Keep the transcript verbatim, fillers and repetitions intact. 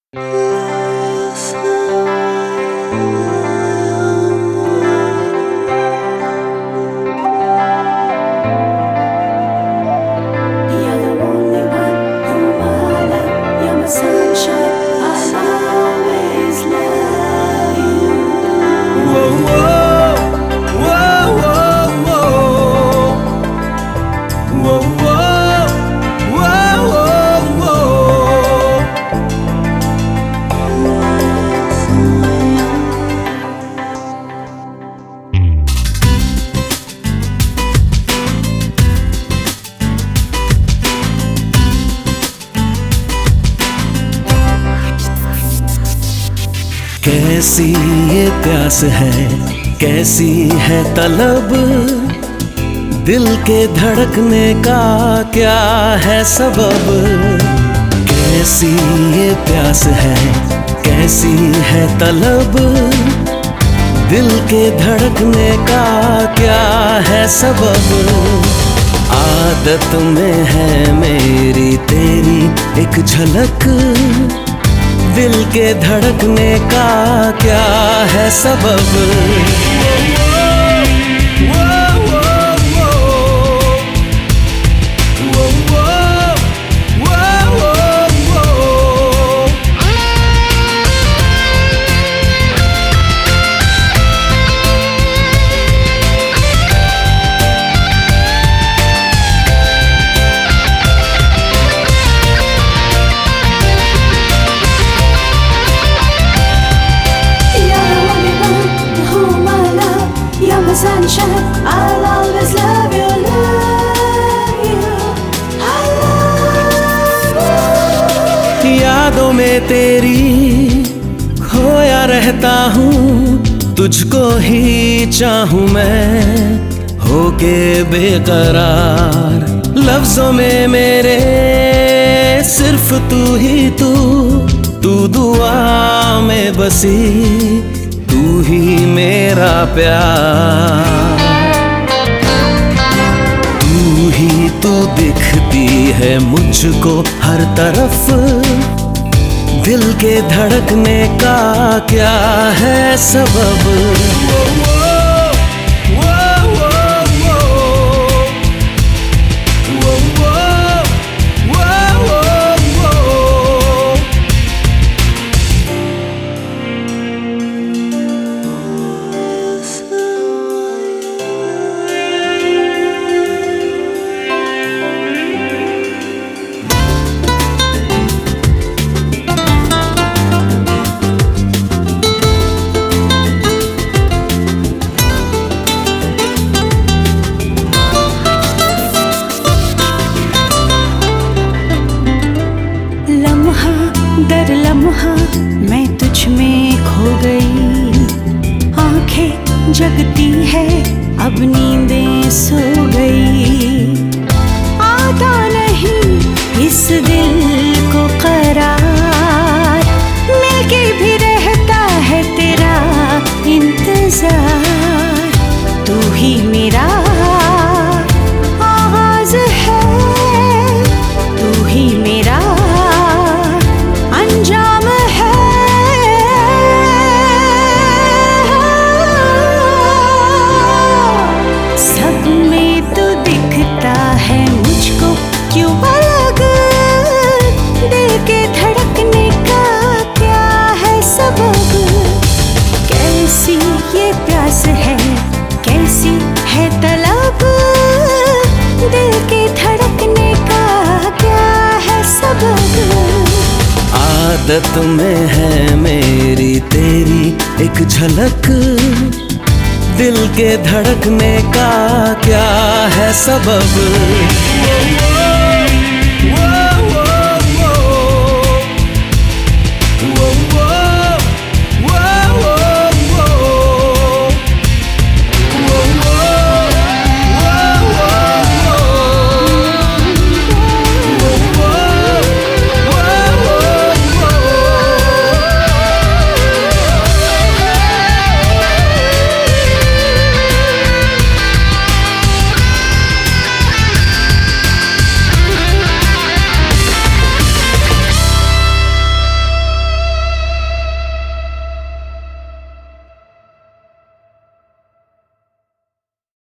कैसी ये प्यास है, कैसी है तलब, दिल के धड़कने का क्या है सबब। कैसी ये प्यास है, कैसी है तलब, दिल के धड़कने का क्या है सबब। आदत में है मेरी तेरी एक झलक, दिल के धड़कने का क्या है सबब। Sunshine, I'll always love you, love you, I love you। यादों में तेरी खोया रहता हूँ, तुझको ही चाहूँ मैं होके बेकरार। लफ्जों में मेरे सिर्फ तू ही तू, तू दुआ में बसी, तू ही मेरा प्यार। तू ही तू दिखती है मुझको हर तरफ, दिल के धड़कने का क्या है सबब। दर लम्हा मैं तुझ में खो गई, आंखें जगती है अब नींदें सो गई। आता नहीं इस दिल को करार, मिलके भी रहता है तेरा इंतजार। तू ही मेरा आवाज है, तू ही मेरा अंजाम है। सब में तो दिखता है मुझको क्यों अलग, दिल के धड़कने का क्या है सबब। कैसी ये प्यास है, कैसी है तलब, दिल के धड़कने का क्या है सबब। आदत में है मेरी तेरी एक झलक, दिल के धड़कने का क्या है सबब।